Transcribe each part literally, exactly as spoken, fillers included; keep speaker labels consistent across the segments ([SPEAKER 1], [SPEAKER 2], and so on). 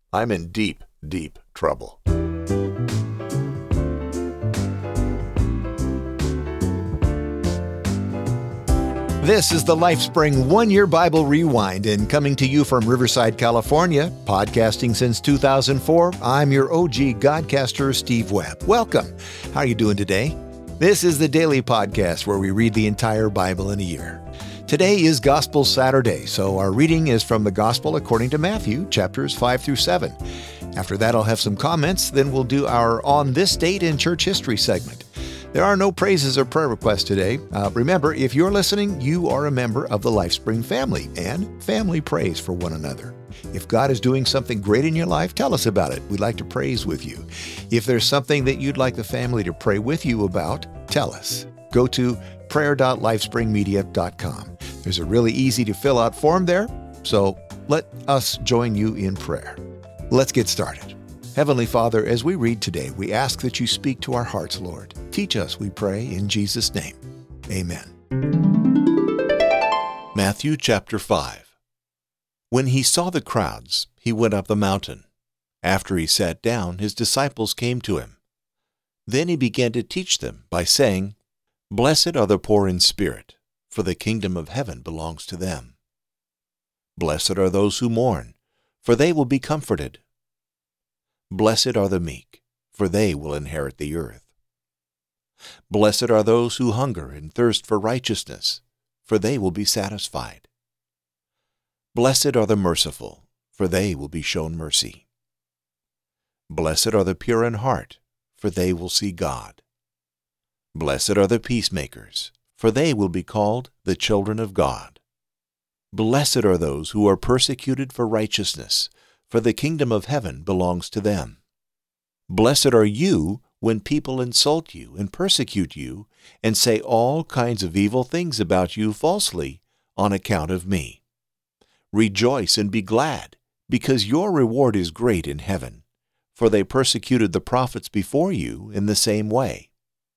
[SPEAKER 1] I'm in deep, deep trouble. This is the LifeSpring One-Year Bible Rewind, and coming to you from Riverside, California, podcasting since two thousand four, I'm your O G Godcaster, Steve Webb. Welcome. How are you doing today? This is the daily podcast where we read the entire Bible in a year. Today is Gospel Saturday, so our reading is from the Gospel according to Matthew, chapters five through seven. After that, I'll have some comments, then we'll do our On This Date in Church History segment. There are no praises or prayer requests today. Uh, remember, if you're listening, you are a member of the LifeSpring family, and family prays for one another. If God is doing something great in your life, tell us about it. We'd like to praise with you. If there's something that you'd like the family to pray with you about, tell us. Go to prayer dot lifespring media dot com. There's a really easy to fill out form there, so let us join you in prayer. Let's get started. Heavenly Father, as we read today, we ask that you speak to our hearts, Lord. Teach us, we pray, in Jesus' name. Amen. Matthew chapter five. When he saw the crowds, he went up the mountain. After he sat down, his disciples came to him. Then he began to teach them by saying, "Blessed are the poor in spirit, for the kingdom of heaven belongs to them. Blessed are those who mourn, for they will be comforted. Blessed are the meek, for they will inherit the earth. Blessed are those who hunger and thirst for righteousness, for they will be satisfied. Blessed are the merciful, for they will be shown mercy. Blessed are the pure in heart, for they will see God. Blessed are the peacemakers, for they will be called the children of God. Blessed are those who are persecuted for righteousness, for the kingdom of heaven belongs to them. Blessed are you when people insult you and persecute you and say all kinds of evil things about you falsely on account of me. Rejoice and be glad, because your reward is great in heaven, for they persecuted the prophets before you in the same way.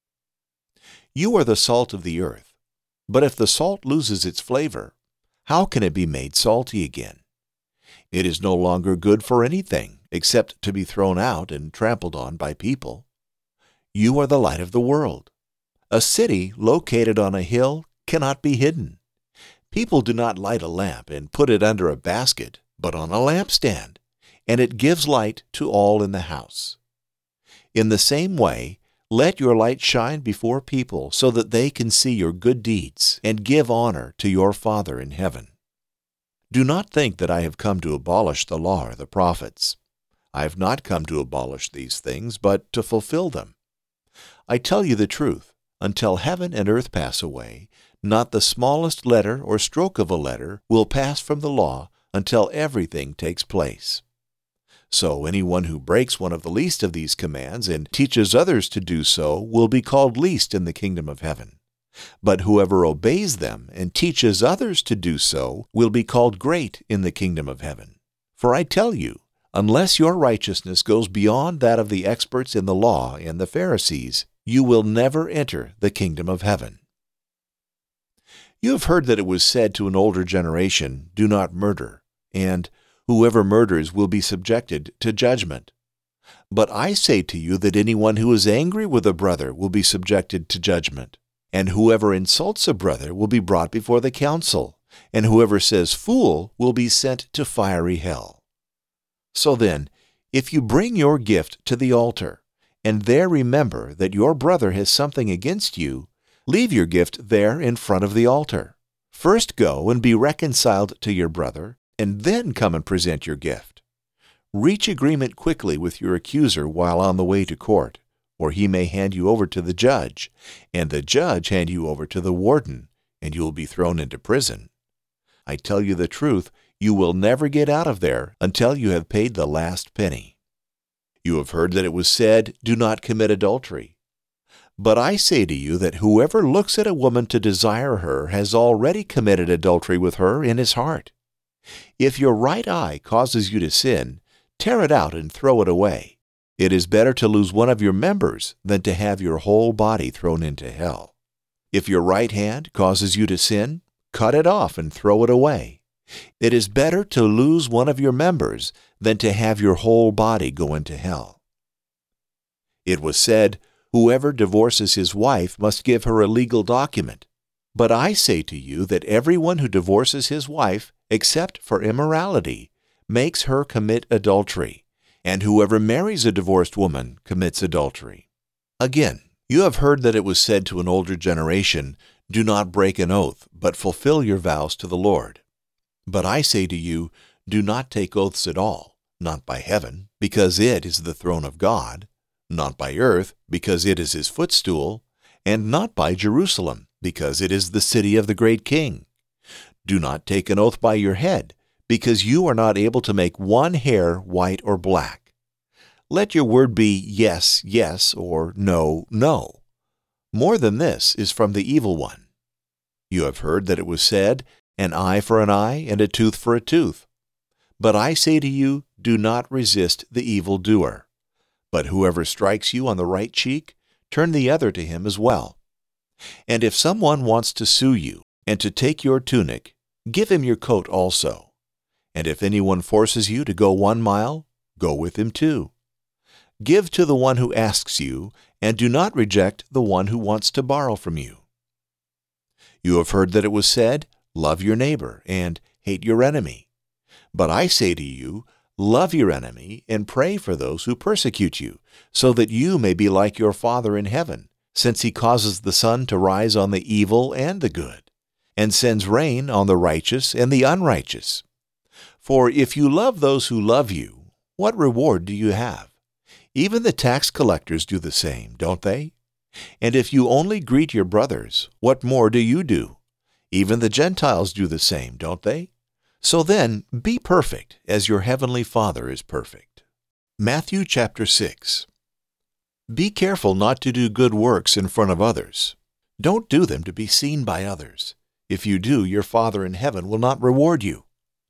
[SPEAKER 1] You are the salt of the earth, but if the salt loses its flavor, how can it be made salty again? It is no longer good for anything except to be thrown out and trampled on by people. You are the light of the world. A city located on a hill cannot be hidden. People do not light a lamp and put it under a basket, but on a lampstand, and it gives light to all in the house. In the same way, let your light shine before people so that they can see your good deeds and give honor to your Father in heaven. Do not think that I have come to abolish the law or the prophets. I have not come to abolish these things, but to fulfill them. I tell you the truth, until heaven and earth pass away, not the smallest letter or stroke of a letter will pass from the law until everything takes place. So anyone who breaks one of the least of these commands and teaches others to do so will be called least in the kingdom of heaven. But whoever obeys them and teaches others to do so will be called great in the kingdom of heaven. For I tell you, unless your righteousness goes beyond that of the experts in the law and the Pharisees, you will never enter the kingdom of heaven. You have heard that it was said to an older generation, 'Do not murder,' and 'Whoever murders will be subjected to judgment.' But I say to you that anyone who is angry with a brother will be subjected to judgment. And whoever insults a brother will be brought before the council, and whoever says fool will be sent to fiery hell. So then, if you bring your gift to the altar, and there remember that your brother has something against you, leave your gift there in front of the altar. First go and be reconciled to your brother, and then come and present your gift. Reach agreement quickly with your accuser while on the way to court, or he may hand you over to the judge, and the judge hand you over to the warden, and you will be thrown into prison. I tell you the truth, you will never get out of there until you have paid the last penny. You have heard that it was said, 'Do not commit adultery.' But I say to you that whoever looks at a woman to desire her has already committed adultery with her in his heart. If your right eye causes you to sin, tear it out and throw it away. It is better to lose one of your members than to have your whole body thrown into hell. If your right hand causes you to sin, cut it off and throw it away. It is better to lose one of your members than to have your whole body go into hell. It was said, whoever divorces his wife must give her a legal document. But I say to you that everyone who divorces his wife, except for immorality, makes her commit adultery, and whoever marries a divorced woman commits adultery. Again, you have heard that it was said to an older generation, "Do not break an oath, but fulfill your vows to the Lord." But I say to you, do not take oaths at all, not by heaven, because it is the throne of God, not by earth, because it is his footstool, and not by Jerusalem, because it is the city of the great King. Do not take an oath by your head, because you are not able to make one hair white or black. Let your word be yes, yes, or no, no. More than this is from the evil one. You have heard that it was said, an eye for an eye and a tooth for a tooth. But I say to you, do not resist the evildoer. But whoever strikes you on the right cheek, turn the other to him as well. And if someone wants to sue you and to take your tunic, give him your coat also. And if anyone forces you to go one mile, go with him two. Give to the one who asks you, and do not reject the one who wants to borrow from you. You have heard that it was said, love your neighbor and hate your enemy. But I say to you, love your enemy and pray for those who persecute you, so that you may be like your Father in heaven, since he causes the sun to rise on the evil and the good, and sends rain on the righteous and the unrighteous. For if you love those who love you, what reward do you have? Even the tax collectors do the same, don't they? And if you only greet your brothers, what more do you do? Even the Gentiles do the same, don't they? So then, be perfect, as your heavenly Father is perfect. Matthew chapter six. Be careful not to do good works in front of others. Don't do them to be seen by others. If you do, your Father in heaven will not reward you.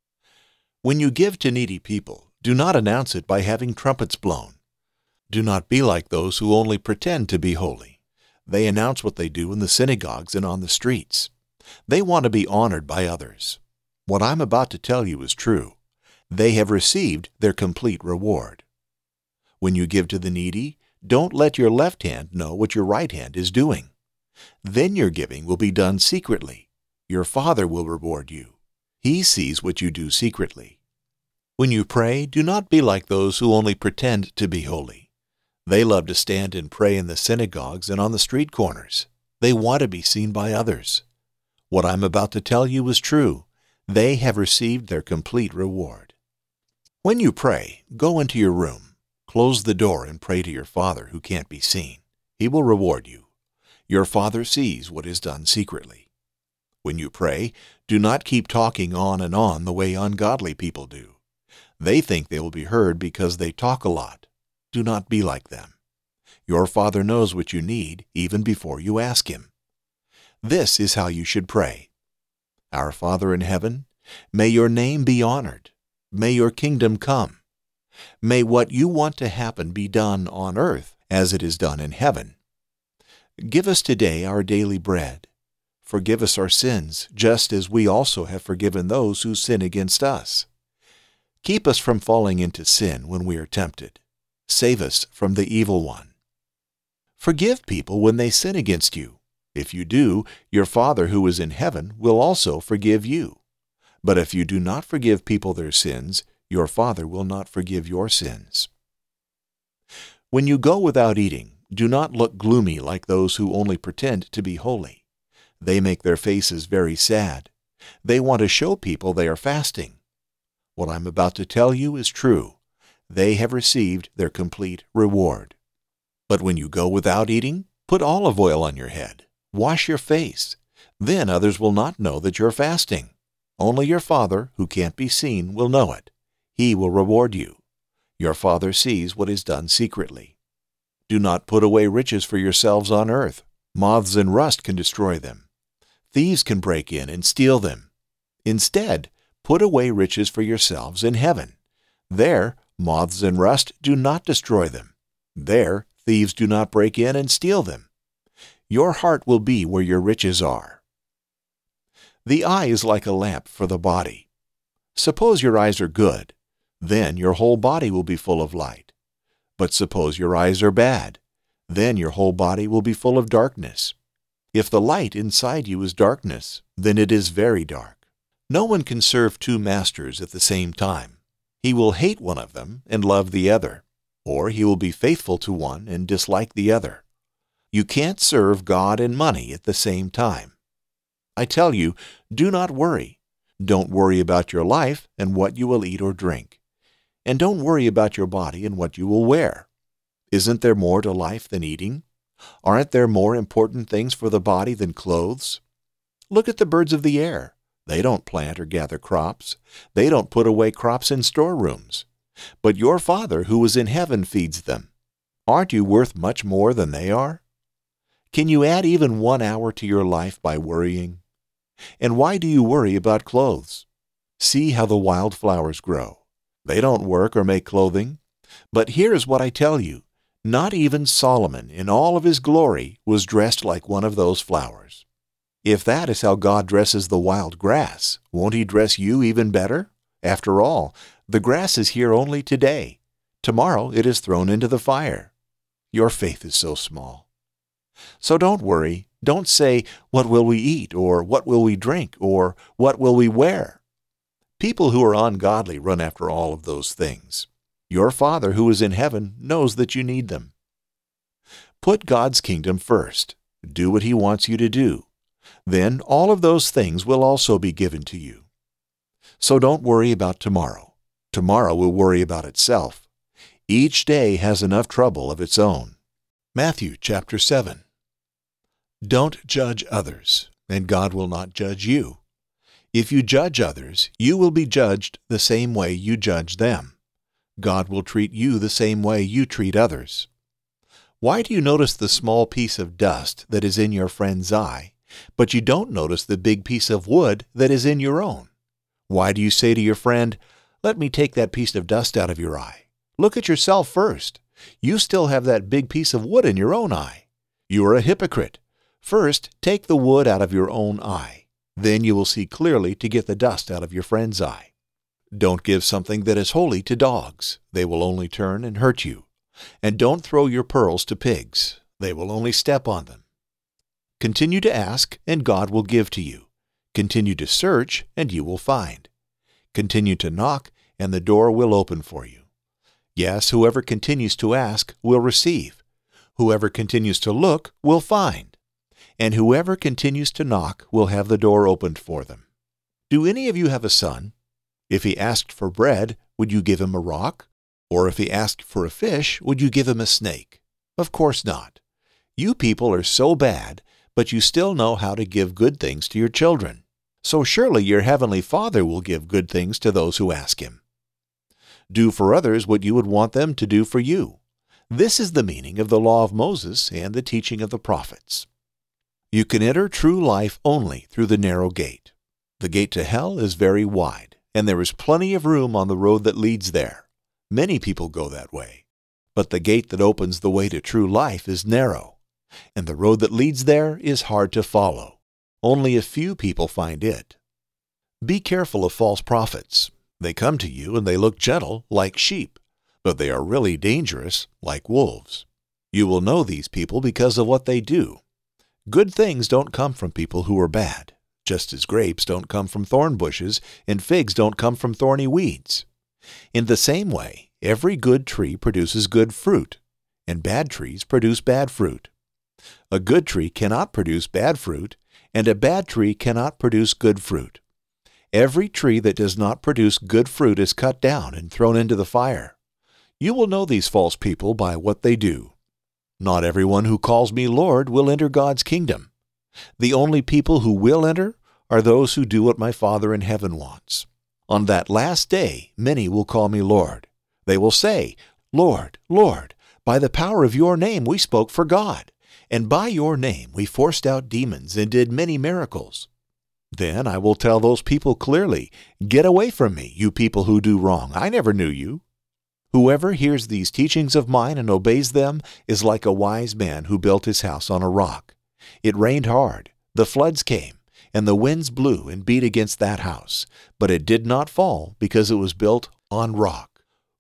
[SPEAKER 1] When you give to needy people, do not announce it by having trumpets blown. Do not be like those who only pretend to be holy. They announce what they do in the synagogues and on the streets. They want to be honored by others. What I'm about to tell you is true. They have received their complete reward. When you give to the needy, don't let your left hand know what your right hand is doing. Then your giving will be done secretly. Your Father will reward you. He sees what you do secretly. When you pray, do not be like those who only pretend to be holy. They love to stand and pray in the synagogues and on the street corners. They want to be seen by others. What I'm about to tell you is true. They have received their complete reward. When you pray, go into your room, close the door, and pray to your Father who can't be seen. He will reward you. Your Father sees what is done secretly. When you pray, do not keep talking on and on the way ungodly people do. They think they will be heard because they talk a lot. Do not be like them. Your Father knows what you need even before you ask Him. This is how you should pray. Our Father in heaven, may your name be honored. May your kingdom come. May what you want to happen be done on earth as it is done in heaven. Give us today our daily bread. Forgive us our sins, just as we also have forgiven those who sin against us. Keep us from falling into sin when we are tempted. Save us from the evil one. Forgive people when they sin against you. If you do, your Father who is in heaven will also forgive you. But if you do not forgive people their sins, your Father will not forgive your sins. When you go without eating, do not look gloomy like those who only pretend to be holy. They make their faces very sad. They want to show people they are fasting. What I'm about to tell you is true. They have received their complete reward. But when you go without eating, put olive oil on your head. Wash your face. Then others will not know that you're fasting. Only your Father, who can't be seen, will know it. He will reward you. Your Father sees what is done secretly. Do not put away riches for yourselves on earth. Moths and rust can destroy them. Thieves can break in and steal them. Instead, put away riches for yourselves in heaven. There, moths and rust do not destroy them. There, thieves do not break in and steal them. Your heart will be where your riches are. The eye is like a lamp for the body. Suppose your eyes are good. Then your whole body will be full of light. But suppose your eyes are bad, then your whole body will be full of darkness. If the light inside you is darkness, then it is very dark. No one can serve two masters at the same time. He will hate one of them and love the other, or he will be faithful to one and dislike the other. You can't serve God and money at the same time. I tell you, do not worry. Don't worry about your life and what you will eat or drink. And don't worry about your body and what you will wear. Isn't there more to life than eating? Aren't there more important things for the body than clothes? Look at the birds of the air. They don't plant or gather crops. They don't put away crops in storerooms. But your Father who is in heaven feeds them. Aren't you worth much more than they are? Can you add even one hour to your life by worrying? And why do you worry about clothes? See how the wild flowers grow. They don't work or make clothing. But here is what I tell you. Not even Solomon in all of his glory was dressed like one of those flowers. If that is how God dresses the wild grass, won't He dress you even better? After all, the grass is here only today. Tomorrow it is thrown into the fire. Your faith is so small. So don't worry. Don't say, "What will we eat?" or "What will we drink?" or "What will we wear?" People who are ungodly run after all of those things. Your Father who is in heaven knows that you need them. Put God's kingdom first. Do what He wants you to do. Then all of those things will also be given to you. So don't worry about tomorrow. Tomorrow will worry about itself. Each day has enough trouble of its own. Matthew chapter seven. Don't judge others, and God will not judge you. If you judge others, you will be judged the same way you judge them. God will treat you the same way you treat others. Why do you notice the small piece of dust that is in your friend's eye, but you don't notice the big piece of wood that is in your own? Why do you say to your friend, "Let me take that piece of dust out of your eye"? Look at yourself first. You still have that big piece of wood in your own eye. You are a hypocrite. First, take the wood out of your own eye. Then you will see clearly to get the dust out of your friend's eye. Don't give something that is holy to dogs. They will only turn and hurt you. And don't throw your pearls to pigs. They will only step on them. Continue to ask, and God will give to you. Continue to search, and you will find. Continue to knock, and the door will open for you. Yes, whoever continues to ask will receive. Whoever continues to look will find. And whoever continues to knock will have the door opened for them. Do any of you have a son? If he asked for bread, would you give him a rock? Or if he asked for a fish, would you give him a snake? Of course not. You people are so bad, but you still know how to give good things to your children. So surely your heavenly Father will give good things to those who ask Him. Do for others what you would want them to do for you. This is the meaning of the law of Moses and the teaching of the prophets. You can enter true life only through the narrow gate. The gate to hell is very wide, and there is plenty of room on the road that leads there. Many people go that way. But the gate that opens the way to true life is narrow, and the road that leads there is hard to follow. Only a few people find it. Be careful of false prophets. They come to you and they look gentle, like sheep, but they are really dangerous, like wolves. You will know these people because of what they do. Good things don't come from people who are bad, just as grapes don't come from thorn bushes and figs don't come from thorny weeds. In the same way, every good tree produces good fruit, and bad trees produce bad fruit. A good tree cannot produce bad fruit, and a bad tree cannot produce good fruit. Every tree that does not produce good fruit is cut down and thrown into the fire. You will know these false people by what they do. Not everyone who calls me Lord will enter God's kingdom. The only people who will enter are those who do what my Father in heaven wants. On that last day, many will call me Lord. They will say, "Lord, Lord, by the power of your name we spoke for God, and by your name we forced out demons and did many miracles." Then I will tell those people clearly, "Get away from me, you people who do wrong. I never knew you." Whoever hears these teachings of mine and obeys them is like a wise man who built his house on a rock. It rained hard, the floods came, and the winds blew and beat against that house, but it did not fall because it was built on rock.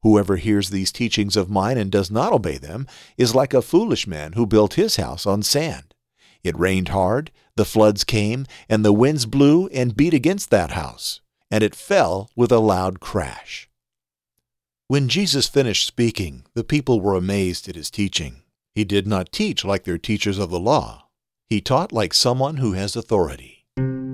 [SPEAKER 1] Whoever hears these teachings of mine and does not obey them is like a foolish man who built his house on sand. It rained hard, the floods came, and the winds blew and beat against that house, and it fell with a loud crash." When Jesus finished speaking, the people were amazed at his teaching. He did not teach like their teachers of the law. He taught like someone who has authority.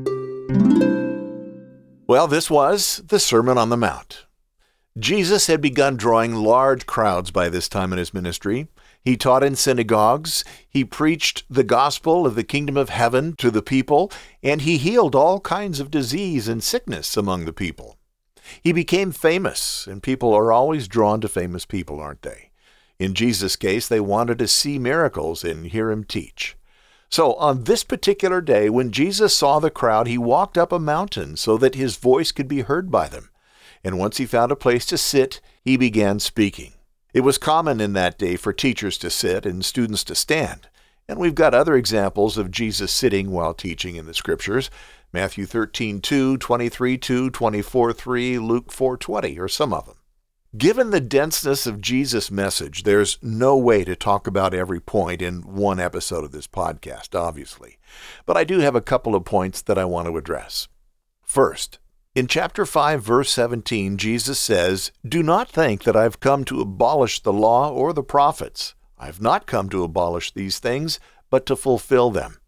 [SPEAKER 1] Well, this was the Sermon on the Mount. Jesus had begun drawing large crowds by this time in his ministry. He taught in synagogues, he preached the gospel of the kingdom of heaven to the people, and he healed all kinds of disease and sickness among the people. He became famous, and people are always drawn to famous people, aren't they? In Jesus' case, they wanted to see miracles and hear him teach. So on this particular day, when Jesus saw the crowd, he walked up a mountain so that his voice could be heard by them. And once he found a place to sit, he began speaking. It was common in that day for teachers to sit and students to stand. And we've got other examples of Jesus sitting while teaching in the Scriptures. Matthew thirteen two, twenty-three two, twenty-four three, Luke four twenty, or some of them. Given the denseness of Jesus' message, there's no way to talk about every point in one episode of this podcast, obviously. But I do have a couple of points that I want to address. First, in chapter five, verse seventeen, Jesus says, "Do not think that I've come to abolish the law or the prophets. I've not come to abolish these things, but to fulfill them."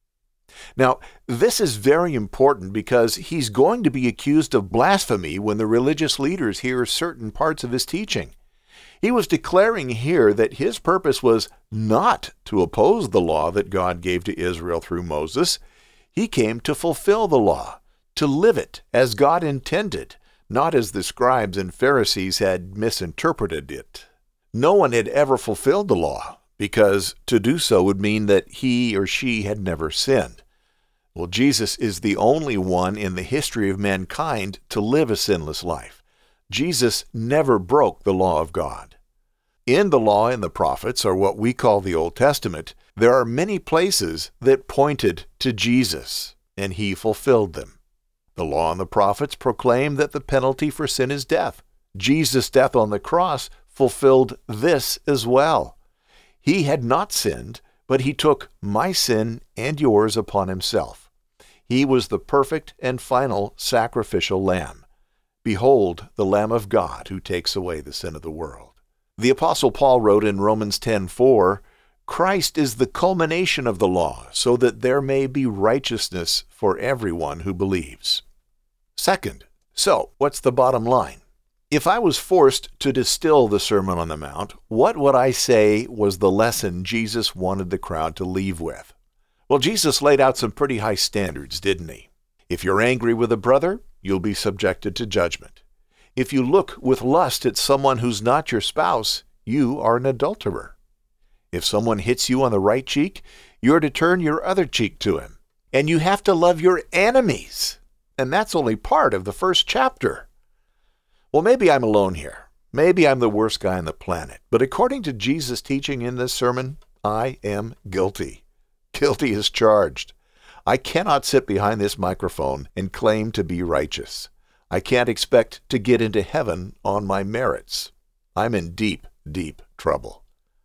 [SPEAKER 1] Now, this is very important because he's going to be accused of blasphemy when the religious leaders hear certain parts of his teaching. He was declaring here that his purpose was not to oppose the law that God gave to Israel through Moses. He came to fulfill the law, to live it as God intended, not as the scribes and Pharisees had misinterpreted it. No one had ever fulfilled the law, because to do so would mean that he or she had never sinned. Well, Jesus is the only one in the history of mankind to live a sinless life. Jesus never broke the law of God. In the law and the prophets, or what we call the Old Testament, there are many places that pointed to Jesus, and he fulfilled them. The law and the prophets proclaim that the penalty for sin is death. Jesus' death on the cross fulfilled this as well. He had not sinned, but he took my sin and yours upon himself. He was the perfect and final sacrificial lamb. Behold, the Lamb of God who takes away the sin of the world. The Apostle Paul wrote in Romans ten four, "Christ is the culmination of the law, so that there may be righteousness for everyone who believes." Second, so what's the bottom line? If I was forced to distill the Sermon on the Mount, what would I say was the lesson Jesus wanted the crowd to leave with? Well, Jesus laid out some pretty high standards, didn't he? If you're angry with a brother, you'll be subjected to judgment. If you look with lust at someone who's not your spouse, you are an adulterer. If someone hits you on the right cheek, you're to turn your other cheek to him. And you have to love your enemies. And that's only part of the first chapter. Well, maybe I'm alone here. Maybe I'm the worst guy on the planet. But according to Jesus' teaching in this sermon, I am guilty. Guilty as charged. I cannot sit behind this microphone and claim to be righteous. I can't expect to get into heaven on my merits. I'm in deep, deep trouble.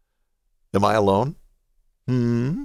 [SPEAKER 1] Am I alone? Hmm?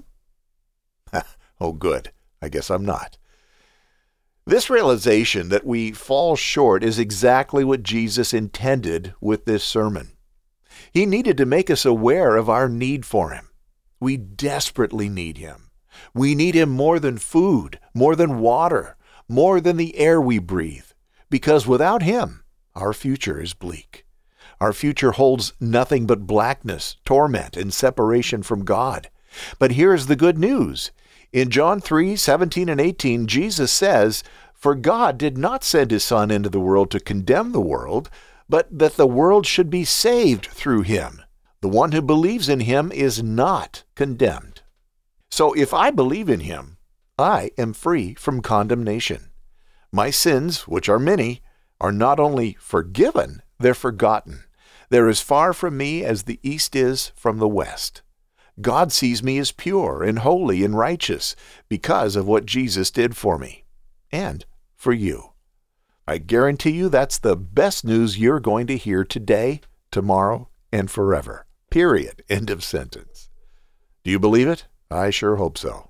[SPEAKER 1] Oh, good. I guess I'm not. This realization that we fall short is exactly what Jesus intended with this sermon. He needed to make us aware of our need for him. We desperately need him. We need him more than food, more than water, more than the air we breathe, because without him, our future is bleak. Our future holds nothing but blackness, torment, and separation from God. But here's the good news. In John three seventeen and eighteen, Jesus says, "For God did not send his Son into the world to condemn the world, but that the world should be saved through him. The one who believes in him is not condemned." So if I believe in him, I am free from condemnation. My sins, which are many, are not only forgiven, they're forgotten. They're as far from me as the east is from the west. God sees me as pure and holy and righteous because of what Jesus did for me and for you. I guarantee you that's the best news you're going to hear today tomorrow, and forever. Period. End of sentence. Do you believe it? I sure hope so.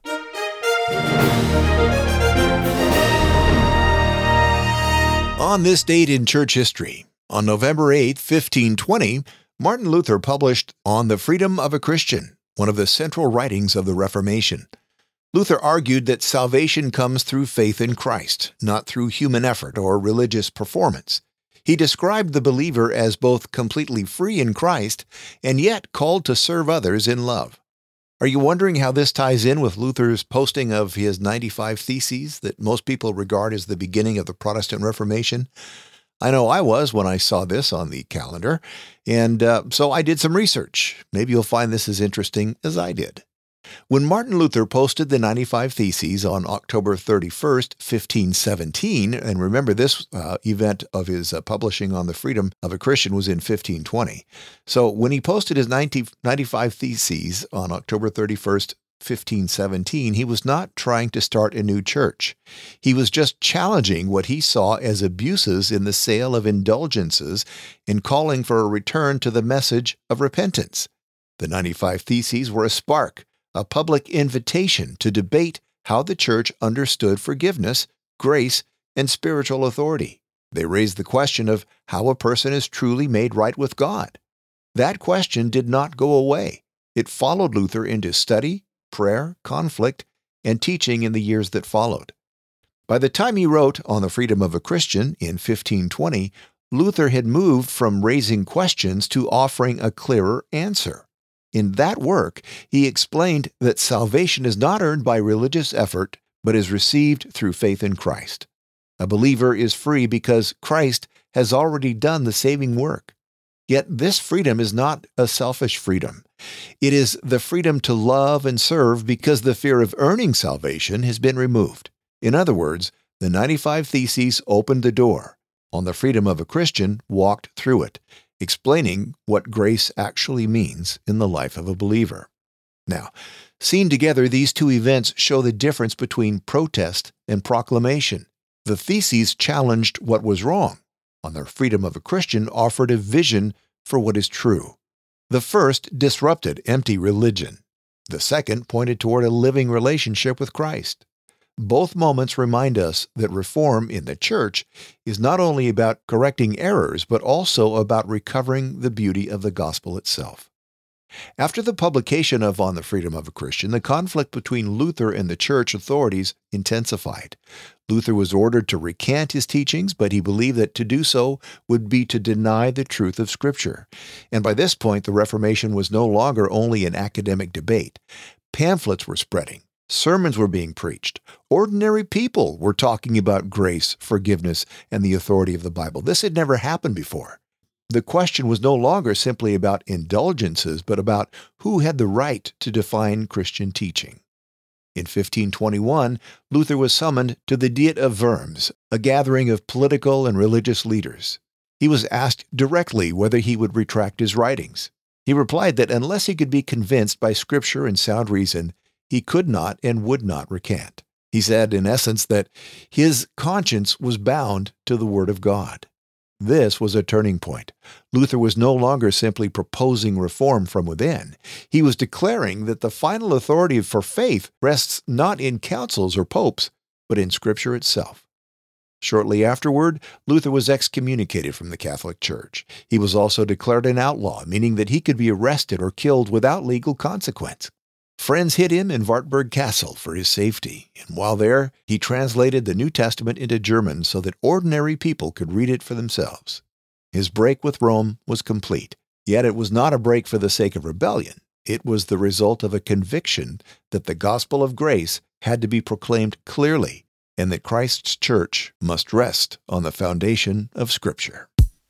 [SPEAKER 1] On this date in church history, on November eighth, fifteen twenty, Martin Luther published On the Freedom of a Christian, one of the central writings of the Reformation. Luther argued that salvation comes through faith in Christ, not through human effort or religious performance. He described the believer as both completely free in Christ and yet called to serve others in love. Are you wondering how this ties in with Luther's posting of his ninety-five Theses that most people regard as the beginning of the Protestant Reformation? I know I was when I saw this on the calendar, and uh, so I did some research. Maybe you'll find this as interesting as I did. When Martin Luther posted the ninety-five Theses on October thirty-first, fifteen seventeen, and remember this uh, event of his uh, publishing On the Freedom of a Christian was in fifteen twenty. So when he posted his ninety, ninety-five Theses on October thirty-first, fifteen seventeen, he was not trying to start a new church. He was just challenging what he saw as abuses in the sale of indulgences and calling for a return to the message of repentance. The ninety-five Theses were a spark, a public invitation to debate how the church understood forgiveness, grace, and spiritual authority. They raised the question of how a person is truly made right with God. That question did not go away. It followed Luther into study, prayer, conflict, and teaching in the years that followed. By the time he wrote On the Freedom of a Christian in fifteen twenty, Luther had moved from raising questions to offering a clearer answer. In that work, he explained that salvation is not earned by religious effort, but is received through faith in Christ. A believer is free because Christ has already done the saving work. Yet this freedom is not a selfish freedom. It is the freedom to love and serve because the fear of earning salvation has been removed. In other words, the ninety-five Theses opened the door. On the Freedom of a Christian walked through it, explaining what grace actually means in the life of a believer. Now, seen together, these two events show the difference between protest and proclamation. The Theses challenged what was wrong. On the Freedom of a Christian offered a vision for what is true. The first disrupted empty religion. The second pointed toward a living relationship with Christ. Both moments remind us that reform in the church is not only about correcting errors, but also about recovering the beauty of the gospel itself. After the publication of On the Freedom of a Christian, the conflict between Luther and the church authorities intensified. Luther was ordered to recant his teachings, but he believed that to do so would be to deny the truth of Scripture. And by this point, the Reformation was no longer only an academic debate. Pamphlets were spreading. Sermons were being preached. Ordinary people were talking about grace, forgiveness, and the authority of the Bible. This had never happened before. The question was no longer simply about indulgences, but about who had the right to define Christian teaching. In fifteen twenty-one, Luther was summoned to the Diet of Worms, a gathering of political and religious leaders. He was asked directly whether he would retract his writings. He replied that unless he could be convinced by Scripture and sound reason, he could not and would not recant. He said, in essence, that his conscience was bound to the Word of God. This was a turning point. Luther was no longer simply proposing reform from within. He was declaring that the final authority for faith rests not in councils or popes, but in Scripture itself. Shortly afterward, Luther was excommunicated from the Catholic Church. He was also declared an outlaw, meaning that he could be arrested or killed without legal consequence. Friends hid him in Wartburg Castle for his safety, and while there, he translated the New Testament into German so that ordinary people could read it for themselves. His break with Rome was complete, yet it was not a break for the sake of rebellion. It was the result of a conviction that the gospel of grace had to be proclaimed clearly, and that Christ's church must rest on the foundation of Scripture.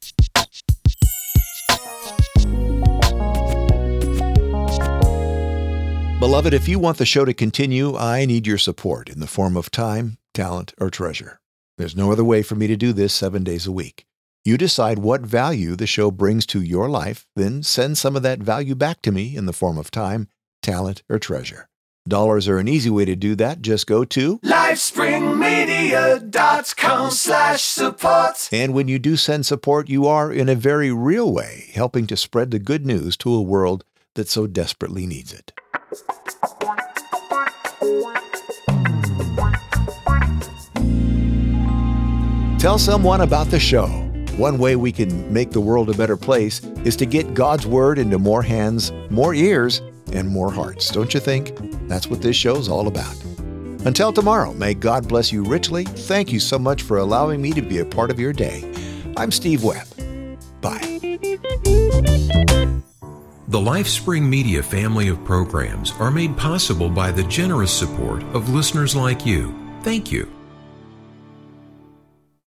[SPEAKER 1] Beloved, if you want the show to continue, I need your support in the form of time, talent, or treasure. There's no other way for me to do this seven days a week. You decide what value the show brings to your life, then send some of that value back to me in the form of time, talent, or treasure. Dollars are an easy way to do that. Just go to
[SPEAKER 2] lifespringmedia.com slash support.
[SPEAKER 1] And when you do send support, you are, in a very real way, helping to spread the good news to a world that so desperately needs it. Tell someone about the show. One way we can make the world a better place is to get God's Word into more hands, more ears, and more hearts. Don't you think? That's what this show's all about. Until tomorrow, may God bless you richly. Thank you so much for allowing me to be a part of your day. I'm Steve Webb. Bye.
[SPEAKER 3] The LifeSpring Media family of programs are made possible by the generous support of listeners like you. Thank you.